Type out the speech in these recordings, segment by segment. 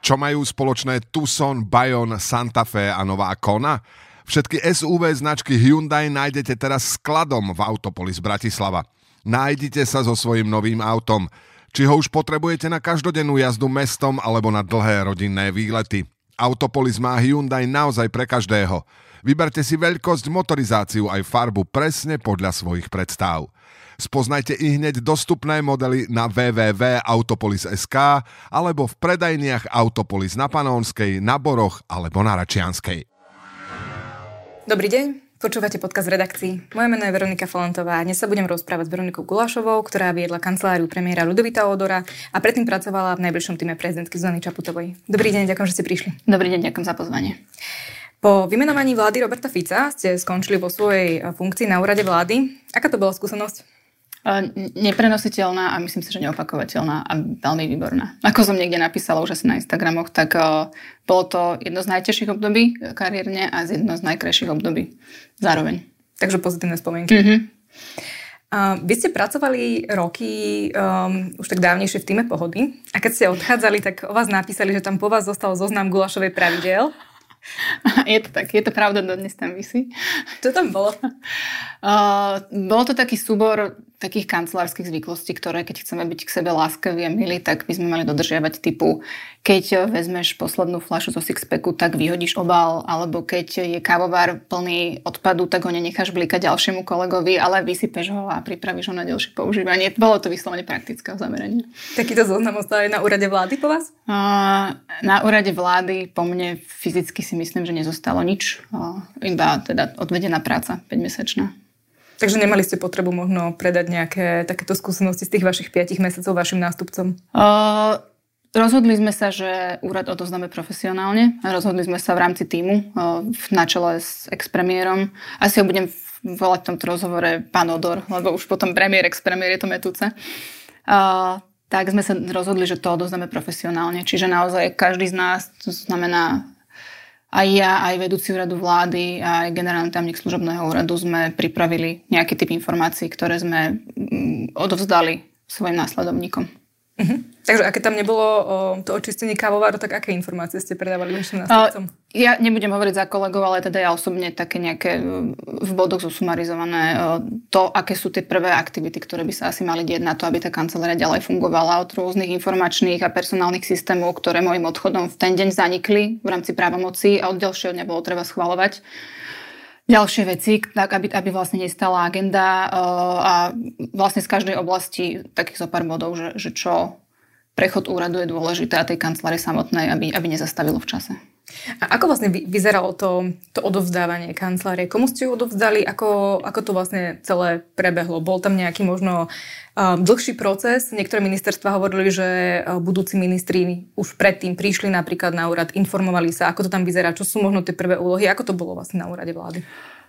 Čo majú spoločné Tucson, Bayon, Santa Fe a nová Kona? Všetky SUV značky Hyundai nájdete teraz skladom v Autopolis Bratislava. Nájdite sa so svojím novým autom. Či ho už potrebujete na každodennú jazdu mestom alebo na dlhé rodinné výlety. Autopolis má Hyundai naozaj pre každého. Vyberte si veľkosť, motorizáciu aj farbu presne podľa svojich predstav. Spoznajte i hneď dostupné modely na www.autopolis.sk alebo v predajniach Autopolis na Panónskej, na Boroch alebo na Račianskej. Dobrý deň, počúvate podcast Redakcií. Moje meno je Veronika Falantová a dnes sa budem rozprávať s Veronikou Gulášovou, ktorá viedla kanceláriu premiéra Ľudovita Ódora a predtým pracovala v najbližšom týme prezidentky Zuzany Čaputovej. Dobrý deň, ďakujem, že ste prišli. Dobrý deň, ďakujem za pozvanie. Po vymenovaní vlády Roberta Fica ste skončili vo svojej funkcii na úrade vlády. Aká to bola skúsenosť? Neprenositeľná a myslím si, že neopakovateľná a veľmi výborná. Ako som niekde napísala už asi na Instagramoch, tak bolo to jedno z najťažších období kariérne a jedno z najkrajších období zároveň. Takže pozitívne spomienky. Mm-hmm. Vy ste pracovali roky už tak dávnejšie v týme Pohody a keď ste odchádzali, tak o vás napísali, že tam po vás zostal zoznam Gulášovej pravidiel. Je to tak, je to pravda, dodnes tam visí. Čo tam bolo? Bol to taký súbor takých kancelárskych zvyklostí, ktoré keď chceme byť k sebe láskaví a milí, tak by sme mali dodržiavať, typu keď vezmeš poslednú fľašu zo sixpacku, tak vyhodíš obal, alebo keď je kávovár plný odpadu, tak ho nenecháš blikať ďalšiemu kolegovi, ale vysypeš ho a pripravíš ho na ďalšie používanie. Bolo to vyslovene praktické zameranie. Takýto zoznam ostal aj na úrade vlády po vás? Na úrade vlády po mne fyzicky si myslím, že nezostalo nič. Iba teda odvedená práca, 5-mesačná. Takže nemali ste potrebu možno predať nejaké takéto skúsenosti z tých vašich 5 mesiacov vašim nástupcom? Rozhodli sme sa, že úrad odovzdáme profesionálne. Rozhodli sme sa v rámci tímu na čele s ex-premiérom. Asi ho budem volať v tomto rozhovore pán Odor, lebo už potom premiér, ex-premiér je to metúce. Tak sme sa rozhodli, že to odovzdáme profesionálne. Čiže naozaj každý z nás, to znamená aj ja, aj vedúci úradu vlády, aj generálny tajomník služobného úradu sme pripravili nejaký typ informácií, ktoré sme odovzdali svojim následovníkom. Uh-huh. Takže aké tam nebolo to očistenie kávováru, tak aké informácie ste predávali vašim nástupcom? Ja nebudem hovoriť za kolegov, ale teda ja osobne také nejaké v bodoch zosumarizované to, aké sú tie prvé aktivity, ktoré by sa asi mali diať na to, aby tá kancelária ďalej fungovala, od rôznych informačných a personálnych systémov, ktoré môjim odchodom v ten deň zanikli v rámci právomocí a od ďalšieho dňa bolo treba schvaľovať ďalšie veci, tak aby vlastne nestala agenda a vlastne z každej oblasti takých zo pár bodov, že čo prechod úradu je dôležité a tej kancelárii samotnej, aby nezastavilo v čase. A ako vlastne vyzeralo to odovzdávanie kancelárie? Komu ste ju odovzdali? Ako to vlastne celé prebehlo? Bol tam nejaký možno dlhší proces? Niektoré ministerstvá hovorili, že budúci ministri už predtým prišli napríklad na úrad, informovali sa, ako to tam vyzerá, čo sú možno tie prvé úlohy, ako to bolo vlastne na úrade vlády?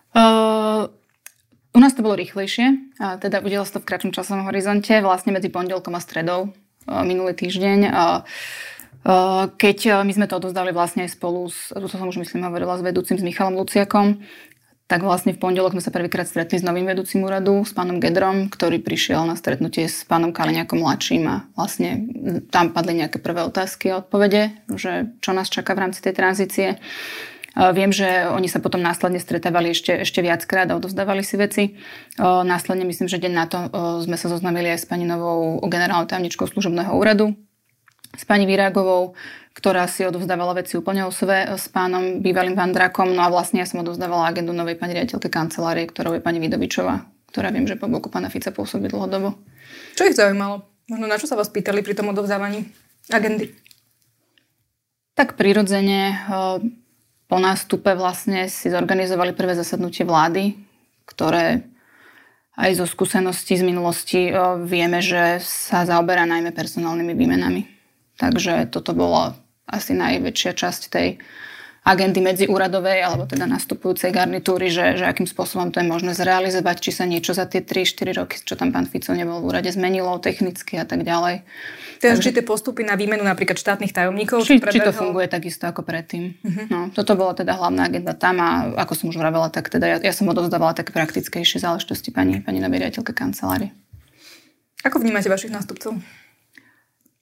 U nás to bolo rýchlejšie, teda udialo sa to v kratšom časovom horizonte, vlastne medzi pondelkom a stredou minulý týždeň. Keď my sme to odovzdali vlastne aj spolu to som už myslím hovorila s vedúcim, s Michalom Luciakom, tak vlastne v pondelok sme sa prvýkrát stretli s novým vedúcim úradu, s pánom Gedrom, ktorý prišiel na stretnutie s pánom Kaliňákom mladším a vlastne tam padli nejaké prvé otázky a odpovede, že čo nás čaká v rámci tej tranzície. Viem, že oni sa potom následne stretávali ešte viackrát a odovzdávali si veci. Následne myslím, že deň na to sme sa zoznamili aj s pani novou generálnou tajomničkou služobného úradu, s pani Virágovou, ktorá si odovzdávala veci úplne o sebe, s pánom bývalým Vandrákom. No a vlastne ja som odovzdávala agendu novej pani riaditeľke kancelárie, ktorou je pani Vidovičová, ktorá viem, že po boku pána Fica pôsobí dlhodobo. Čo ich zaujímalo? Možno na čo sa vás pýtali pri tom odovzdávaní agendy? Tak prirodzene po nástupe vlastne si zorganizovali prvé zasadnutie vlády, ktoré aj zo skúseností z minulosti vieme, že sa zaoberá najmä personálnymi výmenami. Takže toto bolo asi najväčšia časť tej agendy medziúradovej, alebo teda nastupujúcej garnitúry, že akým spôsobom to je možné zrealizovať, či sa niečo za tie 3-4 roky, čo tam pán Fico nebol v úrade, zmenilo technicky a tak ďalej. Takže či tie postupy na výmenu napríklad štátnych tajomníkov? Či to funguje takisto ako predtým. Uh-huh. No, toto bola teda hlavná agenda tam a ako som už vravela, tak teda ja som odovzdávala také praktickejšie záležitosti pani novej riaditeľke kancelárie. Ako vnímate vašich nástupcov?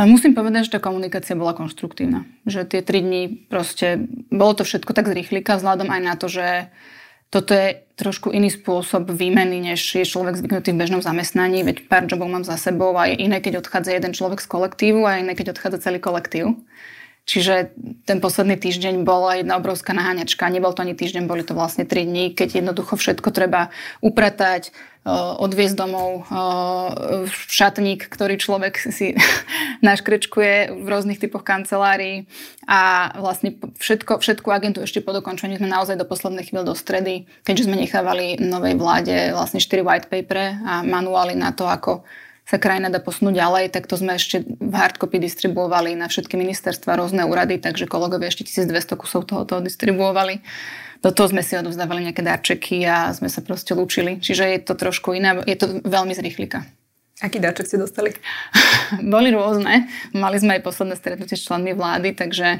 Musím povedať, že tá komunikácia bola konštruktívna. Že tie 3 dní proste, bolo to všetko tak z rýchlika, vzhľadom aj na to, že toto je trošku iný spôsob výmeny, než je človek zvyknutý v bežnom zamestnaní, veď pár jobov mám za sebou a je iné, keď odchádza jeden človek z kolektívu a iné, keď odchádza celý kolektív. Čiže ten posledný týždeň bola jedna obrovská naháňačka. Nebol to ani týždeň, boli to vlastne 3 dní, keď jednoducho všetko treba upratať, odviesť domov, šatník, ktorý človek si naškrečkuje v rôznych typoch kancelárií a vlastne všetku agentu ešte po dokončení sme naozaj do poslednej chvíle do stredy, keďže sme nechávali novej vláde vlastne 4 white papery a manuály na to, ako sa krajina dá posunúť ďalej, tak to sme ešte v hardcopy distribuovali na všetky ministerstva, rôzne úrady, takže kolegovia ešte 1200 kusov toho distribuovali. Do toho sme si odovzdávali nejaké darčeky a sme sa proste lúčili. Čiže je to trošku iné, je to veľmi z rýchlika. Aký darček ste dostali? Boli rôzne. Mali sme aj posledné stretnutie s členmi vlády, takže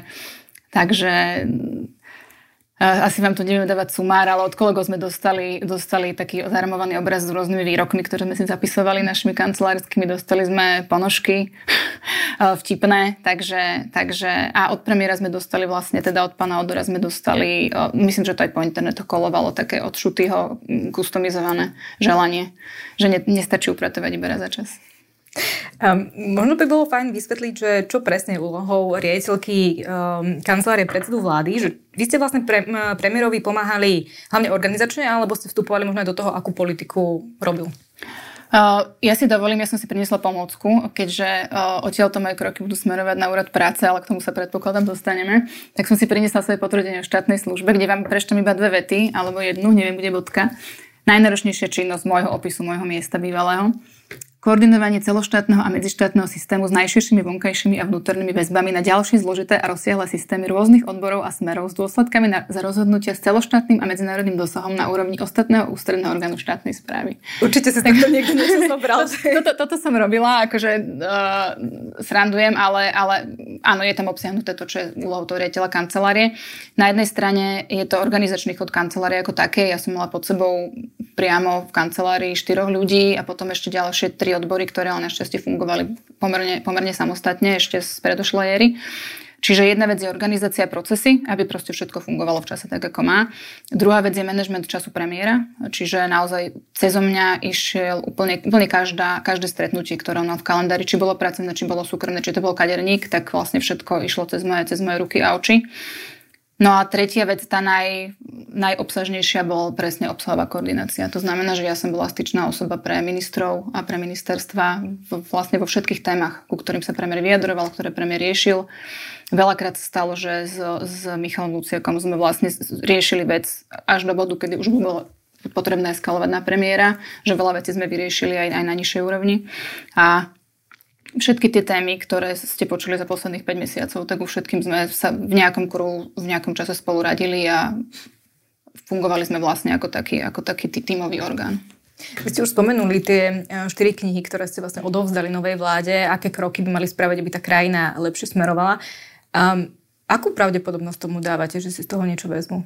asi vám to neviem dávať sumár, ale od kolegov sme dostali taký zarmovaný obraz s rôznymi výrokmi, ktoré sme si zapisovali našimi kancelárskymi. Dostali sme ponožky vtipné, takže a od premiéra sme dostali vlastne, teda od pána Odora sme dostali, myslím, že to aj po internetu kolovalo, také od Šutyho customizované želanie, že nestačí upratovať iba raz za čas. Možno by bolo fajn vysvetliť, že čo presne je úlohou riaditeľky kancelárie predsedu vlády, že vy ste vlastne premiérovi pomáhali hlavne organizačne, alebo ste vstupovali možno aj do toho, akú politiku robil? Ja si dovolím, ja som si priniesla pomôcku, keďže odtiaľto moje kroky budú smerovať na úrad práce, ale k tomu sa predpokladám dostaneme, tak som si priniesla svoje potvrdenie v štátnej službe, kde vám prečítam iba 2 vety, alebo jednu, neviem, bude bodka. Najnáročnejšia činnosť môjho opisu, môjho miesta bývalého. Koordinovanie celoštátneho a medzištátneho systému s najširšími vonkajšími a vnútornými väzbami na ďalšie zložité a rozsiahle systémy rôznych odborov a smerov s dôsledkami za rozhodnutia s celoštátnym a medzinárodným dosahom na úrovni ostatného ústredného orgánu štátnej správy. Určite sa takto niekto niečo zobral. Toto som robila, akože srandujem, ale áno, je tam obsiahnuté to, čo je úlohou toho riaditeľa kancelárie. Na jednej strane je to organizačný chod kancelárie ako také. Ja som mala pod sebou priamo v kancelárii 4 ľudí a potom ešte ďalšie 3 odbory, ktoré ale našťastie fungovali pomerne samostatne ešte z predošlej éry. Čiže jedna vec je organizácia procesy, aby proste všetko fungovalo v čase tak, ako má. Druhá vec je manažment času premiéra, čiže naozaj cezo mňa išiel úplne každé stretnutie, ktoré on mal v kalendári, či bolo pracovné, či bolo súkromné, či to bol kaderník, tak vlastne všetko išlo cez moje ruky a oči. No a tretia vec, tá najobsažnejšia bol presne obsahová koordinácia. To znamená, že ja som bola styčná osoba pre ministrov a pre ministerstva vlastne vo všetkých témach, ku ktorým sa premiér vyjadroval, ktoré premiér riešil. Veľakrát sa stalo, že s Michalom Luciakom sme vlastne riešili vec až do bodu, kedy už bolo potrebné eskalovať na premiéra, že veľa vecí sme vyriešili aj na nižšej úrovni. A všetky tie témy, ktoré ste počuli za posledných 5 mesiacov, tak už všetkým sme sa v nejakom kruhu, v nejakom čase spolu radili a fungovali sme vlastne ako taký tímový orgán. Vy ste už spomenuli tie 4 knihy, ktoré ste vlastne odovzdali novej vláde, aké kroky by mali spraviť, aby tá krajina lepšie smerovala. Akú pravdepodobnosť tomu dávate, že si z toho niečo vezmu?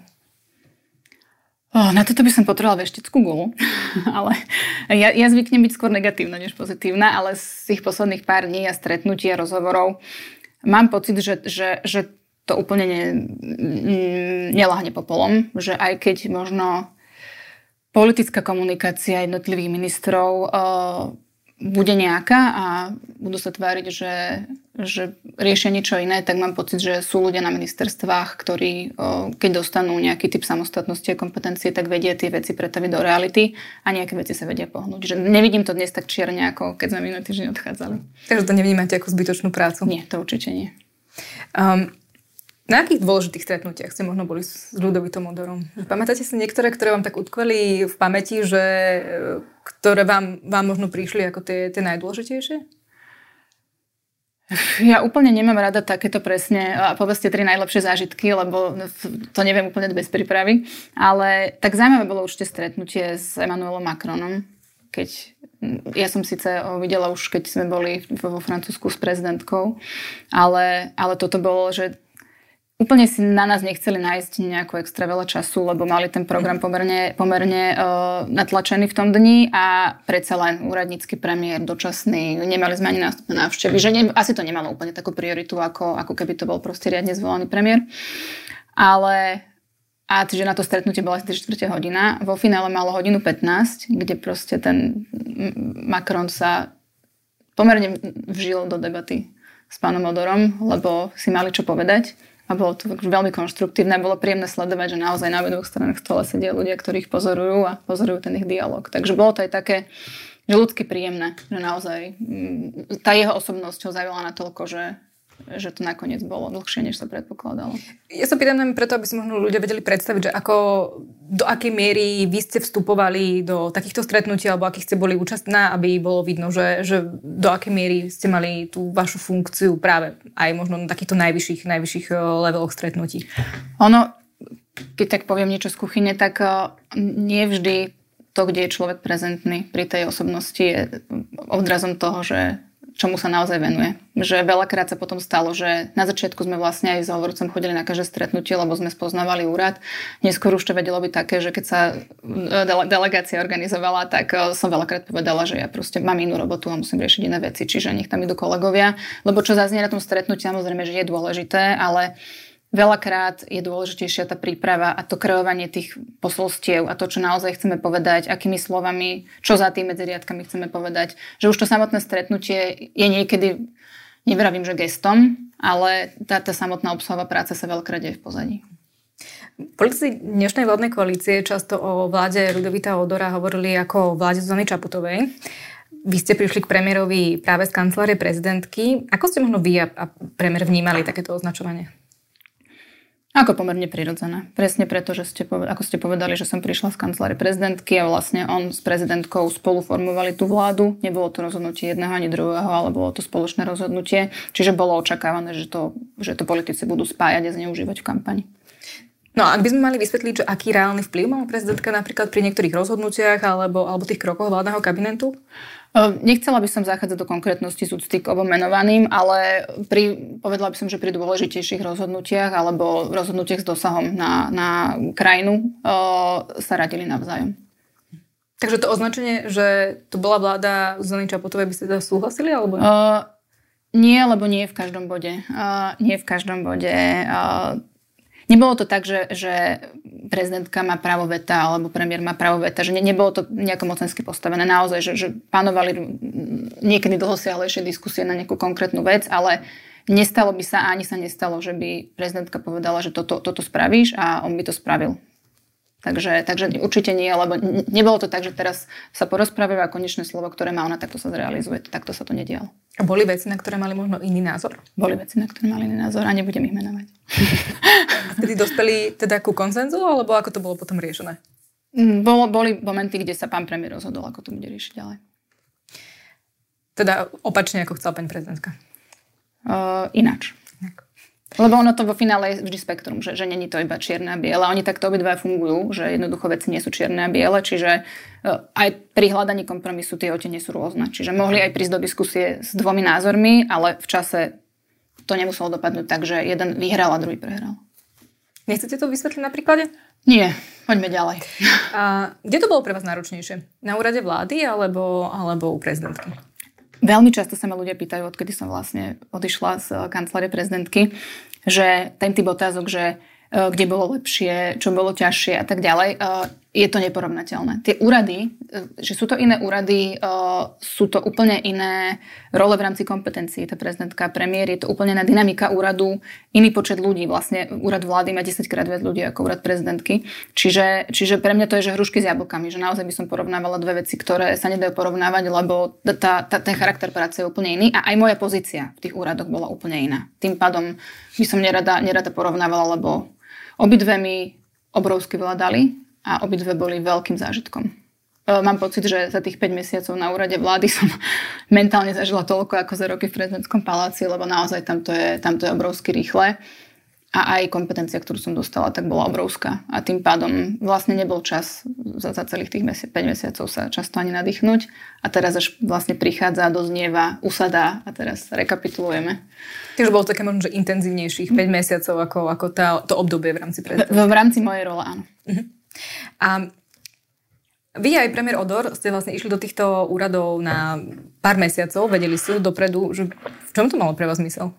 Na toto by som potrebovala veštickú gulu, ale ja zvyknem byť skôr negatívna než pozitívna, ale z tých posledných pár dní a stretnutí a rozhovorov mám pocit, že to úplne neľahne popolom, že aj keď možno politická komunikácia jednotlivých ministrov bude nejaká a budú sa tváriť, že riešia niečo iné, tak mám pocit, že sú ľudia na ministerstvách, ktorí keď dostanú nejaký typ samostatnosti a kompetencie, tak vedia tie veci pretaviť do reality a nejaké veci sa vedia pohnúť. Že nevidím to dnes tak čierne, ako keď sme minulý týždeň odchádzali. Takže to nevnímate ako zbytočnú prácu? Nie, to určite nie. Na akých dôležitých stretnutiach ste možno boli s Ľudovítom Odorom? Pamätáte si niektoré, ktoré vám tak utkveli v pamäti, ktoré vám možno prišli ako tie najdôležitejšie? Ja úplne nemám rada takéto presne, povedzte 3 najlepšie zážitky, lebo to neviem úplne bez prípravy, ale tak zaujímavé bolo určite stretnutie s Emmanuelom Macronom, ja som síce ho videla už, keď sme boli vo Francúzsku s prezidentkou, ale toto bolo, že Úplne si na nás nechceli nájsť nejako extra veľa času, lebo mali ten program pomerne natlačený v tom dni a predsa len úradnícky premiér dočasný, nemali sme ani nástup na návštevy, že asi to nemalo úplne takú prioritu, ako keby to bol proste riadne zvolený premiér. Čiže na to stretnutie bola asi 4 hodina. Vo finále malo 1:15, kde proste ten Macron sa pomerne vžil do debaty s pánom Odorom, lebo si mali čo povedať. A bolo to veľmi konštruktívne, bolo príjemné sledovať, že naozaj na obidvoch stranách stola sedia ľudia, ktorí ich pozorujú a pozorujú ten ich dialog. Takže bolo to aj také, že ľudsky príjemné, že naozaj tá jeho osobnosť ho zaujala natoľko, že to nakoniec bolo dlhšie, než sa predpokladalo. Ja sa pýtam nám preto, aby si možno ľudia vedeli predstaviť, že do akej miery vy ste vstupovali do takýchto stretnutí alebo akých ste boli účastná, aby bolo vidno, že do akej miery ste mali tú vašu funkciu práve aj možno na takýchto najvyšších leveloch stretnutí. Ono, keď tak poviem niečo z kuchyne, tak nie vždy to, kde je človek prezentný pri tej osobnosti, je odrazom toho, že čomu sa naozaj venuje. Že veľakrát sa potom stalo, že na začiatku sme vlastne aj s hovorcom chodili na každé stretnutie, lebo sme spoznávali úrad. Neskôr už to vedelo byť také, že keď sa delegácia organizovala, tak som veľakrát povedala, že ja proste mám inú robotu a musím riešiť iné veci, čiže nech tam idú kolegovia. Lebo čo zaznie na tom stretnutí, samozrejme, že je dôležité, ale veľakrát je dôležitejšia tá príprava a to kreovanie tých posolstiev a to, čo naozaj chceme povedať, akými slovami, čo za tým medzi riadkami chceme povedať. Že už to samotné stretnutie je niekedy, nevravím, že gestom, ale tá samotná obsahová práca sa veľakrát deje v pozadí. Politici dnešnej vládnej koalície často o vláde Ľudovita Odora hovorili ako o vláde Zuzany Čaputovej. Vy ste prišli k premiérovi práve z kancelárie prezidentky. Ako ste možno vy a premiér vnímali takéto označovanie? Ako pomerne prirodzené. Presne preto, že ako ste povedali, že som prišla z kancelárie prezidentky a vlastne on s prezidentkou spolu formovali tú vládu. Nebolo to rozhodnutie jedného ani druhého, ale bolo to spoločné rozhodnutie. Čiže bolo očakávané, že to politici budú spájať a zneužívať v kampani. No a ak by sme mali vysvetliť, že aký reálny vplyv mala prezidentka napríklad pri niektorých rozhodnutiach alebo tých krokoch vládneho kabinetu? Nechcela by som zachádzať do konkrétnosti z úcty k obom menovaným, ale povedala by som, že pri dôležitejších rozhodnutiach alebo rozhodnutiach s dosahom na krajinu sa radili navzájom. Takže to označenie, že to bola vláda Zuzany Čaputovej, by ste teda súhlasili? Alebo nie, lebo nie v každom bode. Nie v každom bode. Nebolo to tak, že prezidentka má právo veta alebo premiér má právo veta, že nebolo to nejako mocensky postavené. Naozaj, že panovali niekedy dlhosiahlejšie diskusie na nejakú konkrétnu vec, ale nestalo by sa a ani sa nestalo, že by prezidentka povedala, že toto spravíš a on by to spravil. Takže určite nie, lebo nebolo to tak, že teraz sa porozprávajú a konečné slovo, ktoré má ona, takto sa zrealizuje. Takto sa to nedialo. A boli veci, na ktoré mali možno iný názor? Boli veci, na ktoré mali iný názor a nebudem ich menovať. Vtedy dospeli teda ku konsenzu, alebo ako to bolo potom riešené? Boli momenty, kde sa pán premiér rozhodol, ako to bude riešiť ďalej. Teda opačne, ako chcela pani prezidentka? Ináč. Lebo ono to vo finále je vždy spektrum, že není to iba čierne a biele. Oni takto obidva fungujú, že jednoducho veci nie sú čierne a biele, čiže aj pri hľadaní kompromisu tie odtiene sú rôzne. Čiže mohli aj prísť do diskusie s dvomi názormi, ale v čase to nemuselo dopadnúť tak, že jeden vyhral a druhý prehral. Nechcete to vysvetliť na príklade? Nie, poďme ďalej. A kde to bolo pre vás náročnejšie? Na úrade vlády alebo u prezidentky? Veľmi často sa ma ľudia pýtajú, odkedy som vlastne odišla z kancelárie prezidentky, že ten typ otázok, že kde bolo lepšie, čo bolo ťažšie a tak ďalej, je to neporovnateľné. Tie úrady, že sú to iné úrady, sú to úplne iné role v rámci kompetencií. Tá prezidentka, premiér, je to úplne iná dynamika úradu, iný počet ľudí. Vlastne úrad vlády má 10-krát viac ľudí ako úrad prezidentky. Čiže pre mňa to je, že hrušky s jablkami, že naozaj by som porovnávala dve veci, ktoré sa nedajú porovnávať, lebo ten charakter práce je úplne iný a aj moja pozícia v tých úradoch bola úplne iná. Tým pádom by som nerada porovnávala, lebo obidve mi obrovsky veľa dali a obidve boli veľkým zážitkom. Mám pocit, že za tých 5 mesiacov na úrade vlády som mentálne zažila toľko ako za roky v prezidentskom paláci, lebo naozaj tam to je obrovsky rýchle. a aj kompetencia, ktorú som dostala, tak bola obrovská. A tým pádom vlastne nebol čas za celých tých 5 mesiacov sa často ani nadýchnuť. A teraz až vlastne prichádza, doznieva, usadá a teraz rekapitulujeme. Takže bolo také možno, že intenzívnejších 5 mesiacov ako to obdobie v rámci prezidentstva. V rámci mojej role, áno. A vy aj premiér Odor ste vlastne išli do týchto úradov na pár mesiacov, vedeli si dopredu, že v čom to malo pre vás zmysel?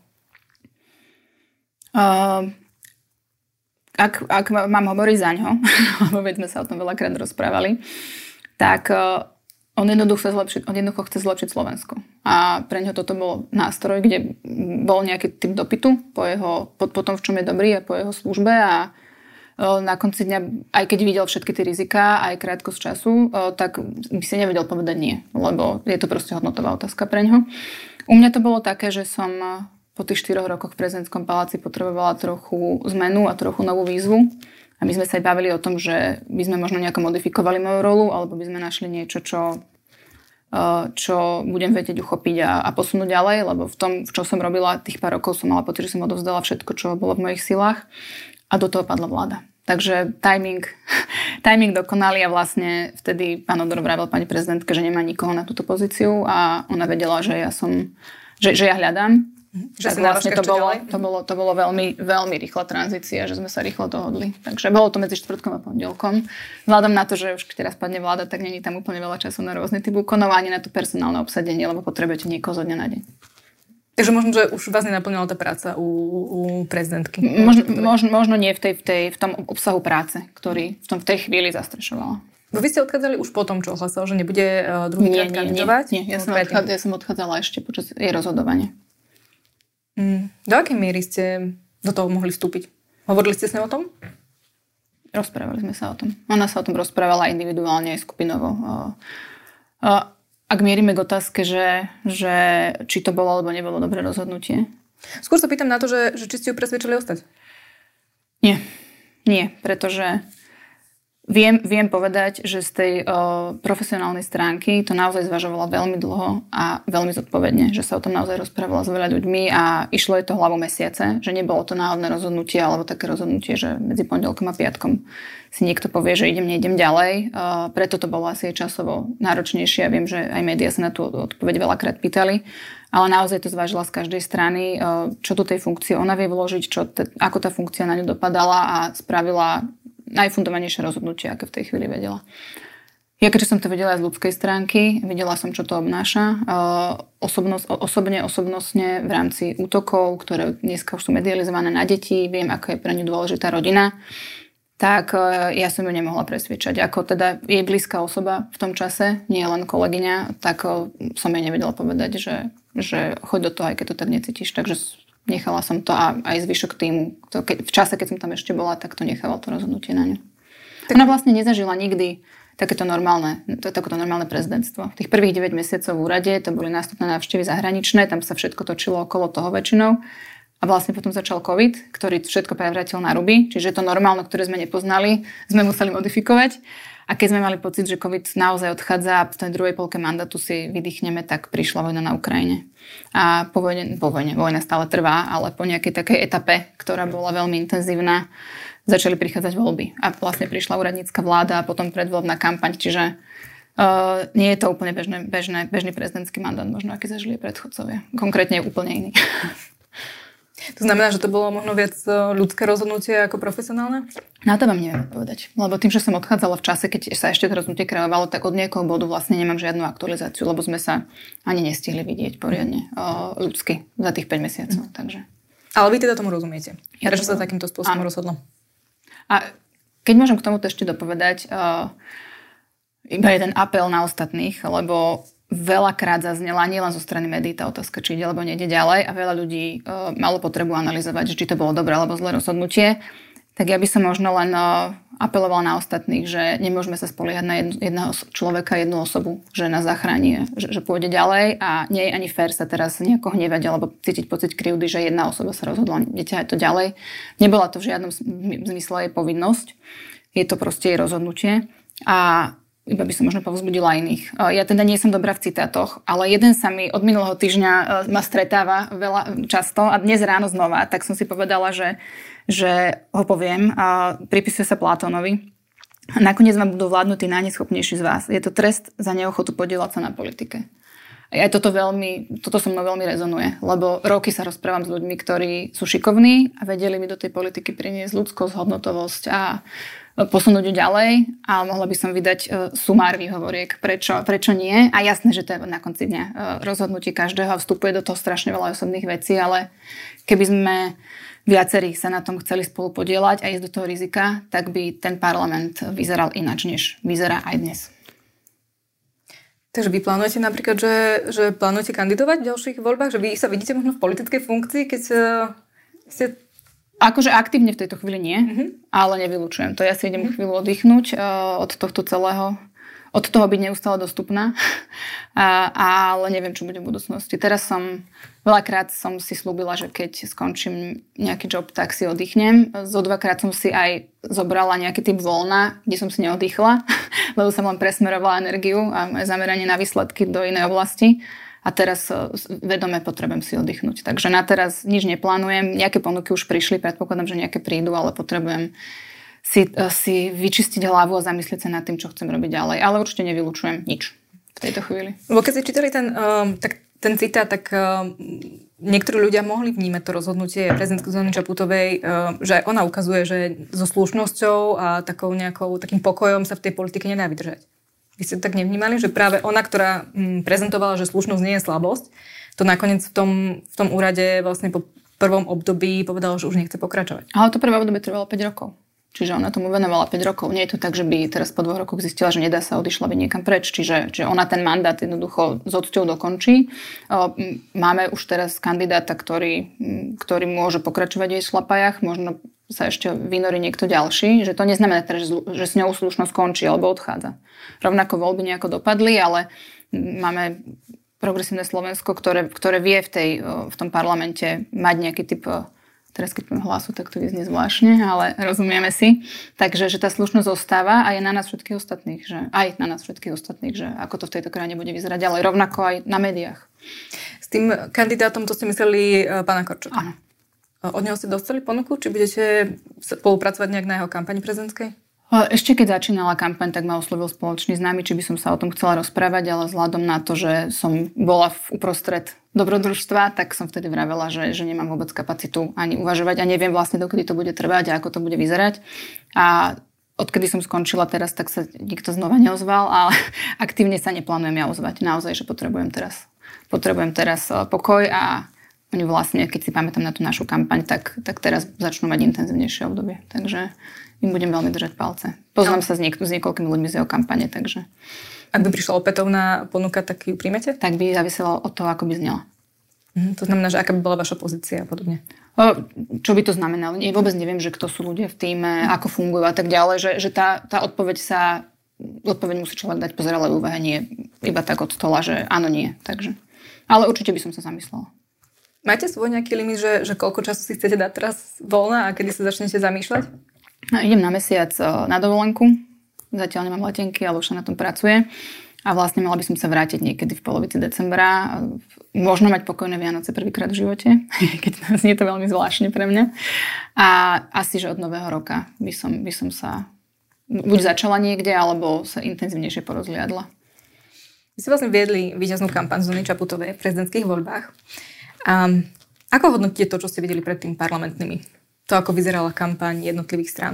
Ak mám hovoriť za ňo, lebo veď sme sa o tom veľakrát rozprávali, tak on jednoducho chce zlepšiť Slovensko. A pre ňo toto bol nástroj, kde bol nejaký typ dopytu po tom, v čom je dobrý a po jeho službe a na konci dňa, aj keď videl všetky tie riziká, aj krátkosť času, tak by si nevedel povedať nie, lebo je to proste hodnotová otázka pre ňo. U mňa to bolo také, že som po tých 4 rokoch v prezidentskom paláci potrebovala trochu zmenu a trochu novú výzvu. A my sme sa aj bavili o tom, že by sme možno nejako modifikovali moju rolu, alebo by sme našli niečo, čo budem vedieť uchopiť a posunúť ďalej, lebo v tom, čo som robila tých pár rokov, som mala pocit, že som odovzdala všetko, čo bolo v mojich silách a do toho padla vláda. Takže timing dokonalý a vlastne vtedy pán Odor vravel pani prezidentke, že nemá nikoho na túto pozíciu a ona vedela, že ja hľadám. Že vlastne to bolo veľmi, veľmi rýchla tranzícia, že sme sa rýchlo dohodli. Takže bolo to medzi štvrtkom a pondelkom. Vzhľadom na to, že už keď teraz padne vláda, tak není tam úplne veľa času na rôzny typ úkonov ani na to personálne obsadenie, lebo potrebujete niekoho zo dňa na deň. Takže možno, že už vás nenaplňala tá práca u prezidentky. Možno nie v tom obsahu práce, ktorý v tej chvíli zastrešovala. Vy ste odchádzali už po tom, čo ohlasil, že nebude druhýkrát kandidovať? Nie. Ja som odchádzala ešte počas jej rozhodovania. Do akej miery ste do toho mohli vstúpiť? Hovorili ste s ňou o tom? Rozprávali sme sa o tom. Ona sa o tom rozprávala individuálne aj skupinovo. Ak mierime k otázke, že či to bolo alebo nebolo dobré rozhodnutie? Skôr sa pýtam na to, že či ste ju presvedčili ostať. Nie, pretože viem povedať, že z tej profesionálnej stránky to naozaj zvažovala veľmi dlho a veľmi zodpovedne, že sa o tom naozaj rozprávala s veľa ľuďmi a išlo jej to hlavou mesiace, že nebolo to náhodné rozhodnutie alebo také rozhodnutie, že medzi pondelkom a piatkom si niekto povie, že nejdem ďalej. Preto to bolo asi časovo náročnejšie a viem, že aj médiá sa na tú odpoveď veľakrát pýtali, ale naozaj to zvážila z každej strany, čo do tej funkcie ona vie vložiť, ako tá funkcia na ňu dopadala a spravila najfundovanejšie rozhodnutie, aké v tej chvíli vedela. Ja keďže som to vedela aj z ľudskej stránky, videla som, čo to obnáša. Osobnostne v rámci útokov, ktoré dneska už sú medializované na deti, viem, ako je pre ňu dôležitá rodina, tak ja som ju nemohla presviečať. Ako teda jej blízka osoba v tom čase, nie len kolegyňa, tak som jej nevedela povedať, že choď do toho, aj keď to tak necítiš. Takže nechala som to a aj zvyšok týmu. V čase, keď som tam ešte bola, tak to nechala to rozhodnutie na ňu. Ona vlastne nezažila nikdy takéto normálne prezidentstvo. V tých prvých 9 mesiacov v úrade to boli nástupné návštevy zahraničné, tam sa všetko točilo okolo toho väčšinou. A vlastne potom začal COVID, ktorý všetko prevrátil na ruby. Čiže to normálne, ktoré sme nepoznali, sme museli modifikovať. A keď sme mali pocit, že COVID naozaj odchádza a v tej druhej polke mandátu si vydýchneme, tak prišla vojna na Ukrajine. A po vojne, vojna stále trvá, ale po nejakej takej etape, ktorá bola veľmi intenzívna, začali prichádzať voľby. A vlastne prišla úradnícka vláda a potom predvoľbná kampaň, čiže nie je to úplne bežný prezidentský mandát, možno aký zažili predchodcovia. Konkrétne je úplne iný. To znamená, že to bolo možno viac ľudské rozhodnutie ako profesionálne? Na to vám neviem povedať. Lebo tým, že som odchádzala v čase, keď sa ešte to rozhodnutie kreovalo, tak od nejakého bodu vlastne nemám žiadnu aktualizáciu, lebo sme sa ani nestihli vidieť poriadne ľudsky za tých 5 mesiacov. Takže. Ale vy teda tomu rozumiete? Prečo sa takýmto spôsobom rozhodlo? A keď môžem k tomuto ešte dopovedať, iba jeden apel na ostatných, lebo veľakrát zaznela nielen zo strany médií tá otázka, či ide alebo nejde ďalej a veľa ľudí malo potrebu analyzovať, či to bolo dobré alebo zlé rozhodnutie. Tak ja by som možno len apelovala na ostatných, že nemôžeme sa spoliehať na jedného človeka, jednu osobu, že nás zachráni, že pôjde ďalej a nie je ani fér sa teraz nejako hnevať alebo cítiť pocit krivdy, že jedna osoba sa rozhodla neťahať to ďalej. Nebola to v žiadnom zmysle jej povinnosť. Je to proste jej rozhodnutie a iba by som možno povzbudila iných. Ja teda nie som dobrá v citátoch, ale jeden sa mi od minulého týždňa ma stretáva veľa často a dnes ráno znova, tak som si povedala, že ho poviem. Pripisuje sa Platónovi. Nakoniec vám budú vládnuť tí najneschopnejší z vás. Je to trest za neochotu podieľať sa na politike. A aj toto so mnou veľmi rezonuje, lebo roky sa rozprávam s ľuďmi, ktorí sú šikovní a vedeli by do tej politiky priniesť ľudskosť, hodnotovosť a posunúť ju ďalej. A mohla by som vydať sumár výhovoriek, prečo nie. A jasné, že to je na konci dňa rozhodnutie každého a vstupuje do toho strašne veľa osobných vecí, ale keby sme viacerí sa na tom chceli spolu podieľať a ísť do toho rizika, tak by ten parlament vyzeral ináč, než vyzerá aj dnes. Takže vy plánujete napríklad, že plánujete kandidovať v ďalších voľbách? Že vy sa vidíte možno v politickej funkcii, keď ste... Akože aktívne v tejto chvíli nie, ale nevylučujem to. Ja si idem chvíľu oddychnúť od tohto celého, od toho byť neustále dostupná, ale neviem, čo bude v budúcnosti. Teraz veľakrát som si slúbila, že keď skončím nejaký job, tak si oddychnem. Dvakrát som si aj zobrala nejaký typ voľna, kde som si neoddychla, lebo som len presmerovala energiu a zameranie na výsledky do inej oblasti. A teraz vedome potrebujem si oddychnúť. Takže na teraz nič neplánujem. Nejaké ponuky už prišli, predpokladám, že nejaké prídu, ale potrebujem si vyčistiť hlavu a zamyslieť sa nad tým, čo chcem robiť ďalej. Ale určite nevylučujem nič v tejto chvíli. Lebo keď si čítali ten citát, tak niektorí ľudia mohli vnímať to rozhodnutie prezidentky Zuzany Čaputovej, že ona ukazuje, že so slušnosťou a takým pokojom sa v tej politike nedá vydržať. Vy ste tak nevnímali, že práve ona, ktorá prezentovala, že slušnosť nie je slabosť, to nakoniec v tom úrade vlastne po prvom období povedala, že už nechce pokračovať. Ale to prvé obdobie trvalo 5 rokov. Čiže ona tomu venovala 5 rokov. Nie je to tak, že by teraz po 2 rokoch zistila, že nedá sa, odišla by niekam preč. Čiže ona ten mandát jednoducho s odsťou dokončí. Máme už teraz kandidáta, ktorý môže pokračovať v jej šlapajach. Možno sa ešte vynorí niekto ďalší. Že to neznamená teraz, že s ňou slušnosť končí alebo odchádza. Rovnako voľby nejako dopadli, ale máme progresívne Slovensko, ktoré vie v tom parlamente mať nejaký typ... Teraz keď poviem hlasu, tak to vyznie zvláštne, ale rozumieme si. Takže že tá slušnosť zostáva a je na nás všetkých ostatných, že ako to v tejto krajine bude vyzerať ďalej. Rovnako aj na médiách. S tým kandidátom to ste mysleli pána Korčoka? Áno. Od neho ste dostali ponuku? Či budete spolupracovať nejak na jeho kampani prezidentskej? Ešte keď začínala kampaň, tak ma oslovil spoločný známy, či by som sa o tom chcela rozprávať, ale vzhľadom na to, že som bola uprostred dobrodružstva, tak som vtedy vravela, že nemám vôbec kapacitu ani uvažovať a neviem vlastne, dokedy to bude trvať a ako to bude vyzerať. A odkedy som skončila teraz, tak sa nikto znova neozval, ale aktívne sa neplánujem ja ozvať. Naozaj, že potrebujem teraz pokoj a oni vlastne, keď si pamätám na tú našu kampaň, tak teraz začnú mať intenzívnejšie obdobie. Takže im budem veľmi držať palce. Poznám sa s niekoľkými ľuďmi z jeho kampane, takže... Ak by prišla opätovná ponuka, tak ju príjmete? Tak by záviselo od toho, ako by znela. To znamená, že aká by bola vaša pozícia a podobne? Čo by to znamenalo? Vôbec neviem, že kto sú ľudia v tíme, ako fungujú a tak ďalej, že tá odpoveď musí človek dať po zrelej úvahe, nie iba tak od stola, že áno, nie. Takže. Ale určite by som sa zamyslela. Máte svoj nejaký limit, že koľko času si chcete dať teraz voľna a kedy sa začnete zamýšľať? Idem na mesiac na dovolenku. Zatiaľ nemám letenky, ale už sa na tom pracuje. A vlastne mala by som sa vrátiť niekedy v polovici decembra. Možno mať pokojné Vianoce prvýkrát v živote, keď znie to veľmi zvláštne pre mňa. A asi, že od nového roka by som sa buď začala niekde, alebo sa intenzívnejšie porozliadla. Vy ste vlastne viedli víťaznú kampaň Zuzany Čaputovej v prezidentských voľbách. Ako hodnotíte to, čo ste videli pred tým parlamentnými? To, ako vyzerala kampaň jednotlivých strán?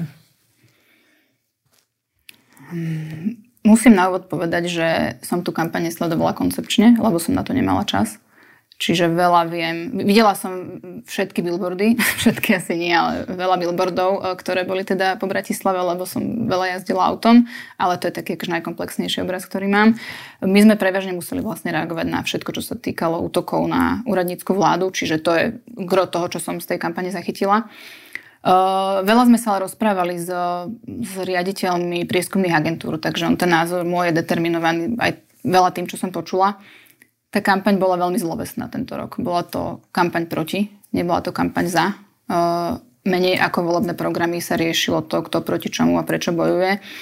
Musím na úvod povedať, že som tú kampaň nesledovala koncepčne, lebo som na to nemala čas. Čiže veľa viem. Videla som všetky billboardy, všetky asi nie, ale veľa billboardov, ktoré boli teda po Bratislave, lebo som veľa jazdila autom, ale to je taký akože najkomplexnejší obraz, ktorý mám. My sme prevažne museli vlastne reagovať na všetko, čo sa týkalo útokov na úradnícku vládu, čiže to je gro toho, čo som z tej kampane zachytila. Veľa sme sa ale rozprávali s riaditeľmi prieskumných agentúr, takže ten názor môj je determinovaný aj veľa tým, čo som počula. Tá kampaň bola veľmi zlovesná tento rok. Bola to kampaň proti, nebola to kampaň za. Menej ako volebné programy sa riešilo to, kto proti čomu a prečo bojuje.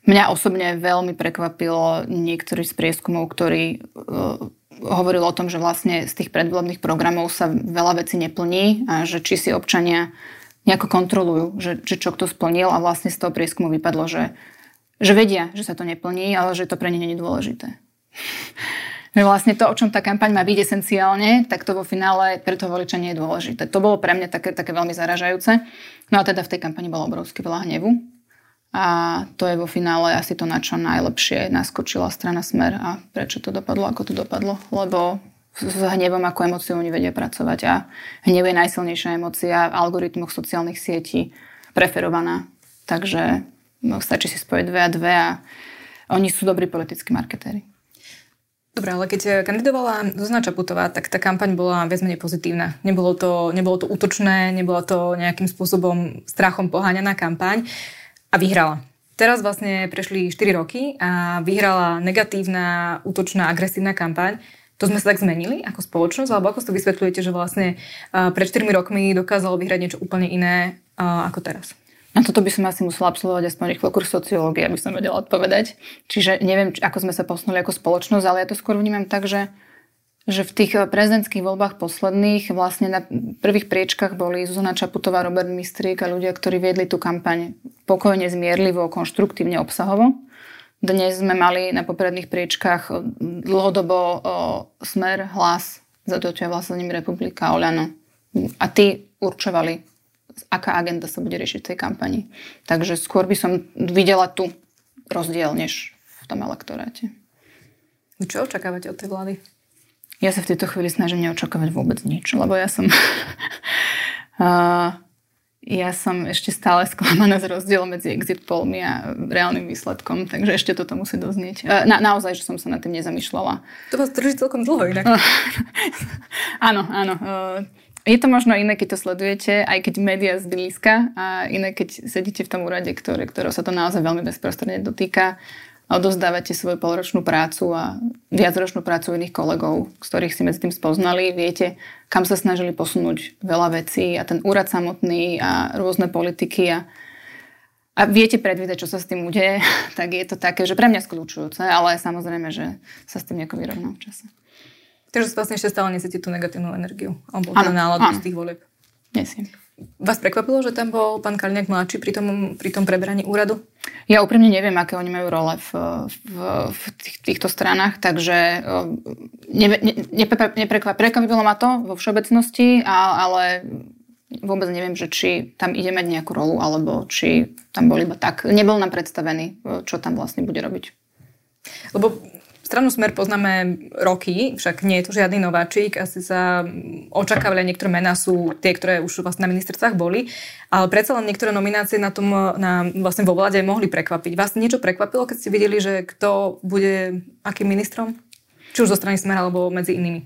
Mňa osobne veľmi prekvapilo niektorý z prieskumov, ktorý hovoril o tom, že vlastne z tých predvolebných programov sa veľa vecí neplní a že či si občania nejako kontrolujú, že čo kto splnil a vlastne z toho prieskumu vypadlo, že vedia, že sa to neplní, ale že to pre nich nie je dôležité. Že vlastne to, o čom tá kampaň má byť esenciálne, tak to vo finále pre toho voliča nie je dôležité. To bolo pre mňa také veľmi zaražajúce. No a teda v tej kampani bolo obrovské veľa hnevu. A to je vo finále asi to, na čo najlepšie naskočila strana Smer a prečo to dopadlo, ako to dopadlo. Lebo s hnevom ako emóciou oni vedia pracovať a hnev je najsilnejšia emócia v algoritmoch sociálnych sietí preferovaná. Takže stačí si spojiť 2 a 2 a oni sú dobrí politickí marketéri. Dobre, ale keď kandidovala Zuzana Čaputová, tak tá kampaň bola viac menej pozitívna. Nebolo to útočné, nebolo to nejakým spôsobom strachom poháňaná kampaň. A vyhrala. Teraz vlastne prešli 4 roky a vyhrala negatívna, útočná, agresívna kampaň. To sme sa tak zmenili ako spoločnosť? Alebo ako si to vysvetľujete, že vlastne pred 4 rokmi dokázalo vyhrať niečo úplne iné ako teraz? Na toto by som asi musela absolvovať aspoň rýchlo kurz sociológie, aby som vedela odpovedať. Čiže neviem, ako sme sa posunuli ako spoločnosť, ale ja to skôr vnímam tak, že v tých prezidentských voľbách posledných vlastne na prvých priečkach boli Zuzana Čaputová, Robert Mistrík a ľudia, ktorí viedli tú kampaň pokojne, zmierlivo, konštruktívne, obsahovo. Dnes sme mali na popredných priečkách dlhodobo Smer, Hlas, za to je vlastne Republika, Oľano. A tí určovali, aká agenda sa bude riešiť v tej kampani. Takže skôr by som videla tu rozdiel, než v tom elektoráte. Čo očakávate od tej vlády? Ja sa v tejto chvíli snažím neočakávať vôbec nič, lebo ja som ešte stále sklamaná z rozdielu medzi exit pollmi a reálnym výsledkom, takže ešte toto musí doznieť. Naozaj, že som sa nad tým nezamýšľala. To vás drží celkom dlho inak. Áno. Je to možno iné, keď to sledujete, aj keď médiá zblízka a iné, keď sedíte v tom úrade, ktorého sa to naozaj veľmi bezprostredne dotýka. Odovzdávate svoju polročnú prácu a viacročnú prácu iných kolegov, z ktorých si medzi tým spoznali. Viete, kam sa snažili posunúť veľa vecí a ten úrad samotný a rôzne politiky a viete predvídať, čo sa s tým udeje, tak je to také, že pre mňa skľúčujúce, ale samozrejme, že sa s tým nejako vyrovná v čase. Takže vlastne ešte stále nesiete tú negatívnu energiu alebo tú náladu z tých volieb. Nesiem. Vás prekvapilo, že tam bol pán Kaliňák mladší pri tom preberaní úradu? Ja úprimne neviem, aké oni majú role v týchto stranách, takže prekvapilo ma to vo všeobecnosti, ale vôbec neviem, že či tam ide mať nejakú rolu, alebo či tam bol iba tak. Nebol nám predstavený, čo tam vlastne bude robiť. Lebo stranu Smer poznáme roky, však nie je to žiadny nováčik. Asi sa očakávali, niektoré mená sú tie, ktoré už vlastne na ministerstvách boli. Ale predsa len niektoré nominácie vlastne vo vláde mohli prekvapiť. Vás niečo prekvapilo, keď ste videli, že kto bude akým ministrom? Či už zo strany Smer, alebo medzi inými?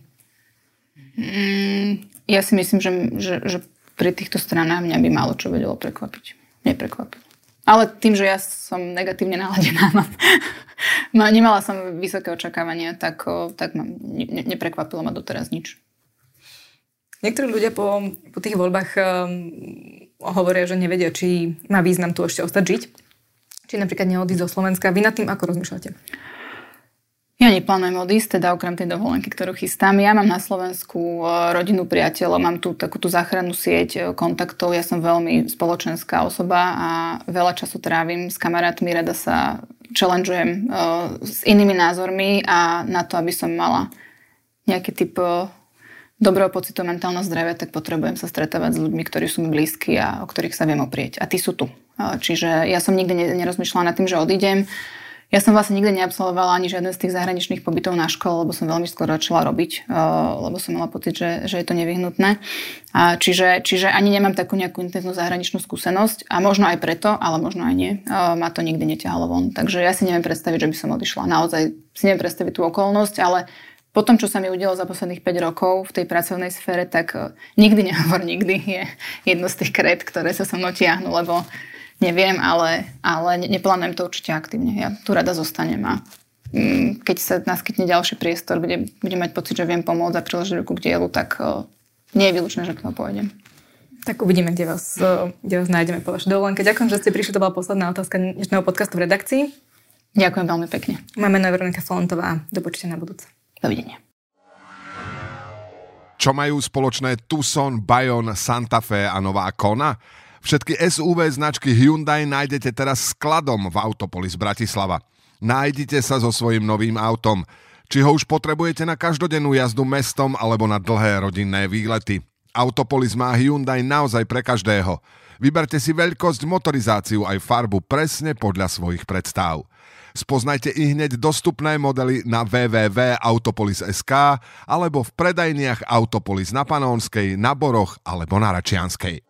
Ja si myslím, že pri týchto stranách mňa by málo čo vedelo prekvapiť. Neprekvapilo. Ale tým, že ja som negatívne naladená, nemala som vysoké očakávania, tak neprekvapilo ma doteraz nič. Niektorí ľudia po tých voľbách hovoria, že nevedia, či má význam tu ešte ostať žiť. Či napríklad neodísť zo Slovenska. Vy nad tým ako rozmýšľate? Ja neplánujem odísť, teda okrem tej dovolenky, ktorú chystám. Ja mám na Slovensku rodinu, priateľov, mám tu takú tú záchrannú sieť kontaktov. Ja som veľmi spoločenská osoba a veľa času trávim s kamarátmi, rada sa challengeujem s inými názormi a na to, aby som mala nejaký typ dobrého pocitu mentálneho zdravia, tak potrebujem sa stretávať s ľuďmi, ktorí sú mi blízki a o ktorých sa viem oprieť. A tí sú tu. Čiže ja som nikdy nerozmýšľala nad tým, že odídem. Ja som vlastne nikdy neabsolvovala ani žiadne z tých zahraničných pobytov na škole, lebo som veľmi skoro začala robiť, lebo som mala pocit, že je to nevyhnutné. Čiže ani nemám takú nejakú intenzívnu zahraničnú skúsenosť a možno aj preto, ale možno aj nie, ma to nikdy neťahalo von. Takže ja si neviem predstaviť, že by som odišla. Naozaj si neviem predstaviť tú okolnosť, ale po tom, čo sa mi udialo za posledných 5 rokov v tej pracovnej sfére, tak nikdy nehovor nikdy je jedno z tých krét, ktoré sa so mnou tiahnu, lebo neviem, ale neplánujem to určite aktívne. Ja tu rada zostanem a keď sa naskytne ďalší priestor, kde budem mať pocit, že viem pomôcť a priložiť ruku k dielu, tak nie je výlučné, že k tomu pôjdem. Tak uvidíme, kde vás nájdeme po vašej dovolenke. Ďakujem, že ste prišli. To bola posledná otázka dnešného podcastu v redakcii. Ďakujem veľmi pekne. Máme na Veronika Folentová. Do počutia na budúce. Dovidenia. Čo majú spoločné Tucson, Bayon, Santa Fe a nová Kona? Všetky SUV značky Hyundai nájdete teraz skladom v Autopolis Bratislava. Nájdite sa so svojím novým autom. Či ho už potrebujete na každodennú jazdu mestom alebo na dlhé rodinné výlety. Autopolis má Hyundai naozaj pre každého. Vyberte si veľkosť, motorizáciu aj farbu presne podľa svojich predstav. Spoznajte i hneď dostupné modely na www.autopolis.sk alebo v predajniach Autopolis na Panónskej, na Boroch alebo na Račianskej.